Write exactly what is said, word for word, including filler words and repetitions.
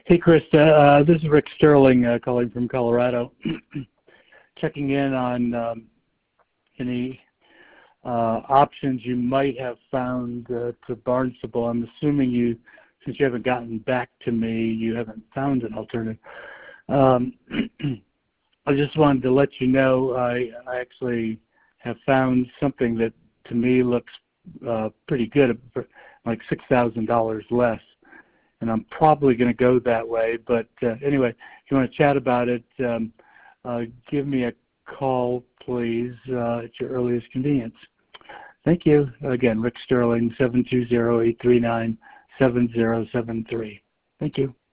Hey, Krista. Uh, this is Rick Sterling uh, calling from Colorado, checking in on um, any uh, options you might have found uh, to Barnstable. I'm assuming you, since you haven't gotten back to me, you haven't found an alternative. Um, I just wanted to let you know I, I actually have found something that to me looks uh, pretty good, like six thousand dollars less. And I'm probably going to go that way. But uh, anyway, if you want to chat about it, um, uh, give me a call, please, uh, at your earliest convenience. Thank you. Again, Rick Sterling, seven two zero, eight three nine, seven zero seven three. Thank you.